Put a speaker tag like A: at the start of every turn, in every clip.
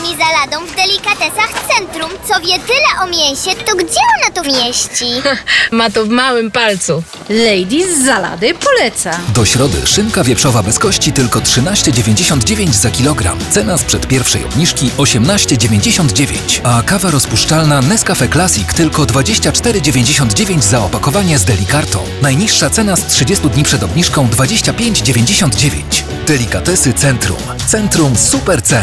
A: pani za ladą w delikatesach Centrum, co wie tyle o mięsie, to gdzie ona to mieści?
B: Ma to w małym palcu.
C: Ladies z Zalady poleca.
D: Do środy szynka wieprzowa bez kości tylko 13,99 za kilogram. Cena sprzed pierwszej obniżki 18,99. A kawa rozpuszczalna Nescafe Classic tylko 24,99 za opakowanie z delikartą. Najniższa cena z 30 dni przed obniżką 25,99. Delikatesy Centrum. Centrum super cen.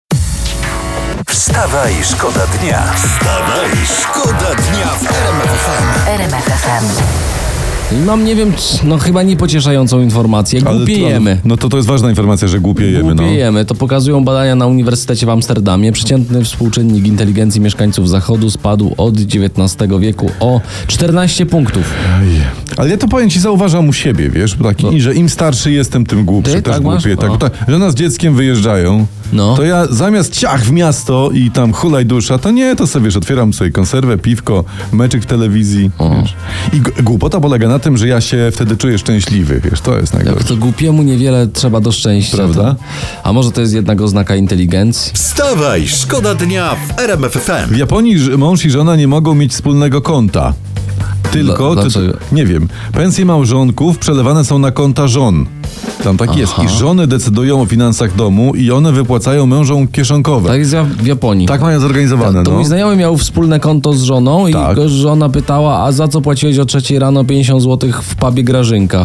E: Wstawaj, szkoda dnia. Wstawaj, szkoda dnia w RMF FM.
F: Mam, nie wiem, chyba niepocieszającą informację. Głupiejemy.
G: To jest ważna informacja, że głupiejemy.
F: Głupiejemy. To pokazują badania na Uniwersytecie w Amsterdamie. Przeciętny współczynnik inteligencji mieszkańców Zachodu spadł od XIX wieku o 14 punktów.
G: Ale ja to powiem ci, zauważam u siebie, wiesz, że im starszy jestem, tym głupszy.
F: Ty
G: też
F: tak
G: głupiej.
F: masz?
G: Tak, żona z dzieckiem wyjeżdżają, to ja zamiast ciach w miasto i tam hulaj dusza, to sobie, wiesz, otwieram sobie konserwę, piwko, meczyk w telewizji, wiesz. I głupota polega na tym, że ja się wtedy czuję szczęśliwy, wiesz, to jest najgorsze.
F: To głupiemu niewiele trzeba do szczęścia.
G: Prawda?
F: A może to jest jednak oznaka inteligencji?
E: Wstawaj, szkoda dnia w RMF FM.
G: W Japonii mąż i żona nie mogą mieć wspólnego konta. Tylko,
F: Dlaczego?
G: nie wiem, pensje małżonków przelewane są na konta żon. Tam tak jest. I żony decydują o finansach domu i one wypłacają mężom kieszonkowe.
F: Tak jest w Japonii.
G: Tak mają zorganizowane,
F: To mój znajomy miał wspólne konto z żoną i go żona pytała, a za co płaciłeś o 3 rano 50 zł w pubie Grażynka?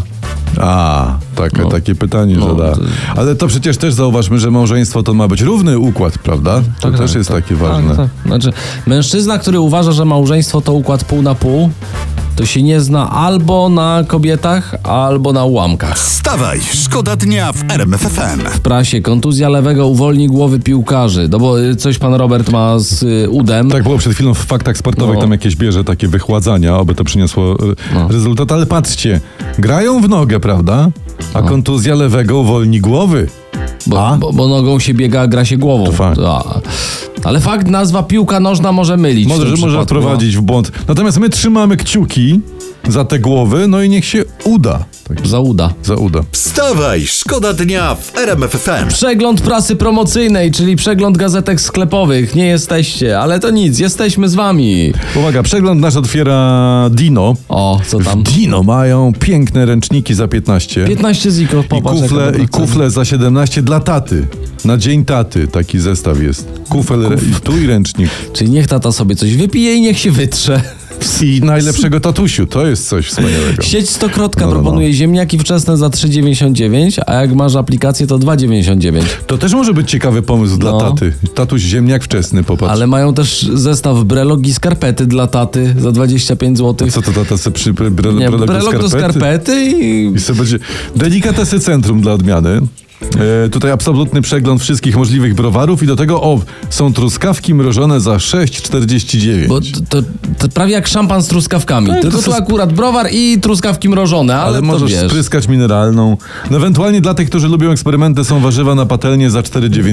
G: Takie pytanie, że da. Ale to przecież też zauważmy, że małżeństwo to ma być równy układ, prawda? To też jest takie ważne.
F: Tak. Znaczy, mężczyzna, który uważa, że małżeństwo to układ pół na pół, to się nie zna albo na kobietach, albo na ułamkach.
E: Wstawaj, szkoda dnia w RMF FM.
F: W prasie kontuzja lewego uwolni głowy piłkarzy. No bo coś pan Robert ma z udem.
G: Tak było przed chwilą w faktach sportowych, tam jakieś bierze takie wychładzania, oby to przyniosło rezultat. Ale patrzcie, grają w nogę, prawda? A kontuzja lewego uwolni głowy.
F: Bo nogą się biega, a gra się głową.
G: To fakt.
F: Ale fakt, nazwa piłka nożna może mylić.
G: Może wprowadzić w błąd. Natomiast my trzymamy kciuki za te głowy, no i niech się uda.
F: Za uda.
E: Wstawaj, szkoda dnia w RMF FM.
F: Przegląd prasy promocyjnej, czyli przegląd gazetek sklepowych. Nie jesteście, ale to nic, jesteśmy z wami.
G: Uwaga, przegląd nasz otwiera Dino.
F: O, co tam?
G: W Dino mają piękne ręczniki za 15.
F: 15 ziko, popatrz.
G: I kufle za 17 dla taty. Na dzień taty taki zestaw jest. Kufel tu i ręcznik.
F: Czyli niech tata sobie coś wypije i niech się wytrze.
G: I najlepszego tatusiu, to jest coś wspaniałego.
F: Sieć Stokrotka proponuje ziemniaki wczesne za 3,99, a jak masz aplikację to 2,99.
G: To też może być ciekawy pomysł dla taty. Tatuś ziemniak wczesny, popatrz.
F: Ale mają też zestaw brelog i skarpety dla taty za 25 zł.
G: A co to tata sobie
F: brelog do skarpety
G: i sobie będzie delikatesy Centrum dla odmiany. Tutaj absolutny przegląd wszystkich możliwych browarów i do tego są truskawki mrożone za 6,49.
F: Bo to prawie jak szampan z truskawkami. Tylko tu akurat browar i truskawki mrożone, ale
G: możesz spryskać mineralną. No ewentualnie dla tych, którzy lubią eksperymenty, są warzywa na patelnię za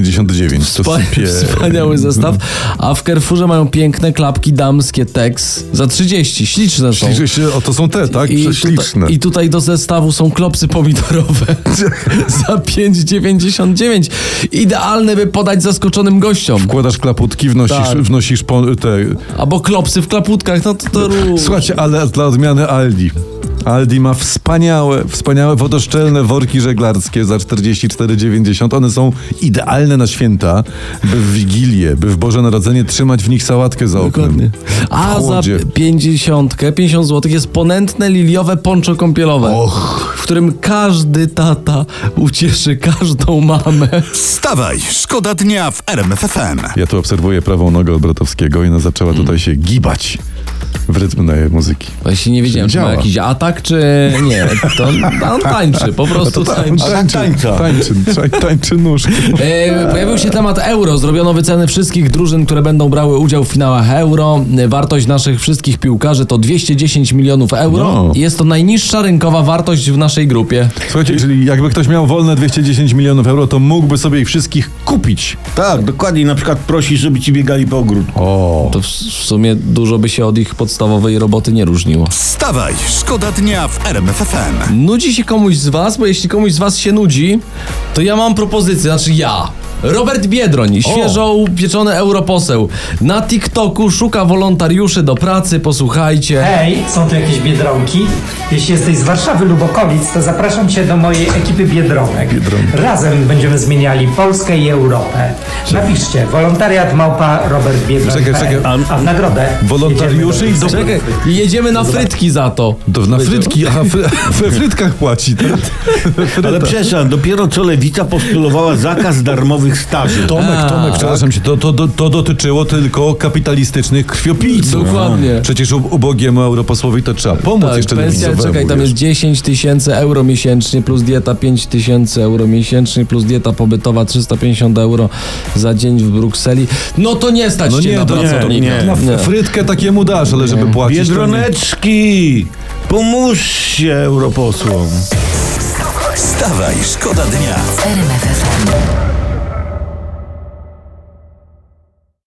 G: 4,99.
F: Wspaniały zestaw. A w Carrefourze mają piękne klapki damskie Tex za 30. Śliczne są.
G: To są te, tak? Śliczne.
F: I tutaj do zestawu są klopsy pomidorowe za 5,99. Idealne, by podać zaskoczonym gościom.
G: Wkładasz klaputki, wnosisz te...
F: Albo klopsy w klaputkach, to
G: Słuchajcie, ale dla odmiany Aldi. Aldi ma wspaniałe wodoszczelne worki żeglarskie za 44,90. One są idealne na święta, by w Wigilię, by w Boże Narodzenie trzymać w nich sałatkę za oknem.
F: Dokładnie. A za 50 zł jest ponętne liliowe poncho kąpielowe, w którym każdy tata ucieszy każdą mamę.
E: Wstawaj, szkoda dnia w RMF FM.
G: Ja tu obserwuję prawą nogę od Bratowskiego i ona zaczęła tutaj się gibać w rytm muzyki.
F: Właśnie nie wiedziałem, czy ma jakiś atak, czy nie. To on tańczy, po prostu tańczy.
G: Tańczy nóżki.
F: Pojawił się temat euro. Zrobiono wyceny wszystkich drużyn, które będą brały udział w finałach euro. Wartość naszych wszystkich piłkarzy to 210 milionów euro. Jest to najniższa rynkowa wartość w naszej grupie.
G: Słuchajcie, czyli jakby ktoś miał wolne 210 milionów euro, to mógłby sobie ich wszystkich kupić.
H: Tak, dokładnie. Na przykład prosisz, żeby ci biegali po ogródku.
F: To w sumie dużo by się od ich podstawowej roboty nie różniło.
E: Wstawaj, szkoda dnia w RMF FM.
F: Nudzi się komuś z was? Bo jeśli komuś z was się nudzi, to ja mam propozycję, Robert Biedroń, świeżo upieczony europoseł. Na TikToku szuka wolontariuszy do pracy, posłuchajcie.
I: Hej, są tu jakieś Biedronki? Jeśli jesteś z Warszawy lub okolic, to zapraszam Cię do mojej ekipy Biedronek. Razem będziemy zmieniali Polskę i Europę. Napiszcie wolontariat @Robert Biedroń.
G: Czekaj.
I: A w nagrodę
G: Wolontariuszy
I: jedziemy do
G: i
I: Brukselki.
F: Czekaj, jedziemy na frytki za to.
G: Na frytki, aha, we frytkach płaci.
H: Ale przepraszam, dopiero co Lewica postulowała zakaz darmowych staży.
G: Tomek, przepraszam cię, to dotyczyło tylko kapitalistycznych krwiopijców.
F: Dokładnie.
G: Przecież ubogiemu europosłowi to trzeba pomóc
F: Tak,
G: jeszcze
F: pensja,
G: lewicowemu,
F: czekaj, tam
G: wiesz.
F: jest 10 000 euro miesięcznie, plus dieta 5 000 euro miesięcznie, plus dieta pobytowa 350 euro za dzień w Brukseli. No to nie stać cię na pracownika.
H: nie.
G: Frytkę takiemu dasz, ale żeby płacić... to nie.
H: Biedroneczki, pomóżcie europosłom.
E: Wstawaj, szkoda dnia.
J: RMF FM.